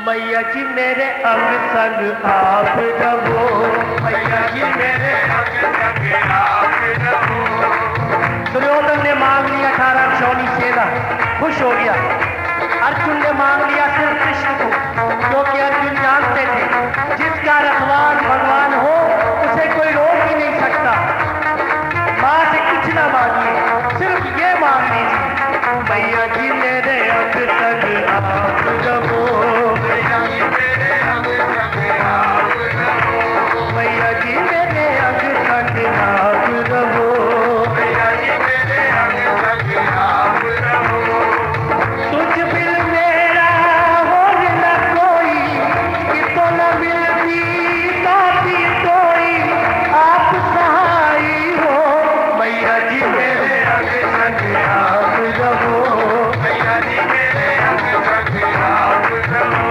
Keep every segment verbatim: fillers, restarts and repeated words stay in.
मैया जी मेरे अंग संग आप रहो, मैया जी मेरे अंग संग आप रहो। दुर्योधन ने मांग लिया अठारह चौनी सेना, खुश हो गया। अर्जुन ने मांग लिया सिर्फ कृष्ण को, क्योंकि अर्जुन जानते थे जिसका रखवाल भगवान हो उसे कोई रोक ही नहीं सकता। मां से कुछ ना मांगिए, सिर्फ ये मांग लीजिए, मैया जी मेरे अंग संग आप रहो, मैया जी मेरे अंग संग आप रहो, मैया जी मेरे अंग संग आप रहो, मैया जी मेरे अंग संग आप रहो। तुझ बिन मेरा और न कोई, कितो न मिलती ताती कोई, आप सहाय हो, मैया जी मेरे अंग संग आप रहो, मैया जी मेरे अंग संग आप रहो।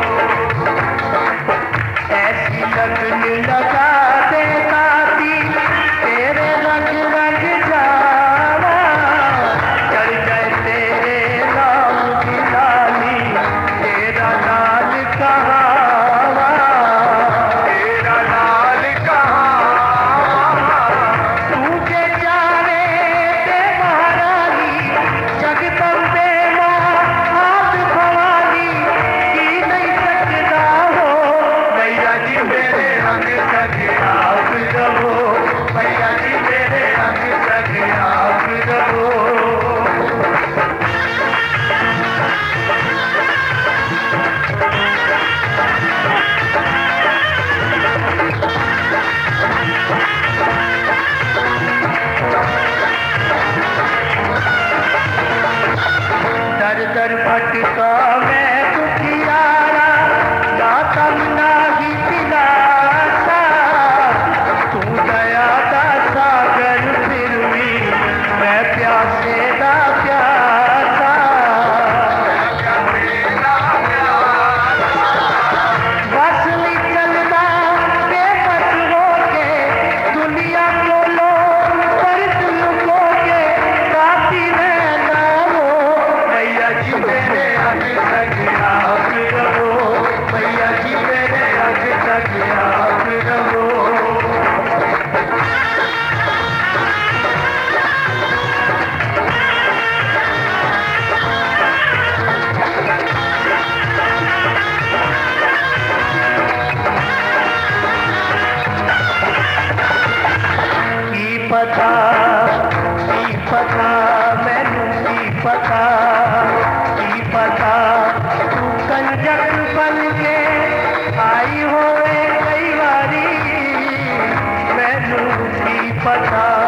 ऐसी लगन लगा दे ताती तेरे रंग रंग जावा, चढ़ जाए तेरे नाम की लाली, तेरा लाल कहावा, तेरा लाल कहावा। तुझे जाने दे महारानी, जगदम्बे माँ हाथ भवानी, की नहीं सकता हो, मैया जी मेरे अंग संग आप रहो, मैया जी मेरे अंग संग आप रहो। दर दर भटका मैं दुखियारा, दातम नाही दिलासा, तू दया दा सागर फिर भी मैं प्यासे दा प्यासा। बस नहीं चलना बेबस होके, दुनिया को लो पर लुकोगे, काफी रहना हो, मैया जी मेरे अंग संग आप रहो, मैया जी मेरे अंग संग आप रहो। की पता की पता मैनू की पता, की पता तू कंजक बन के आई होवे कई बारी, मैनू की पता।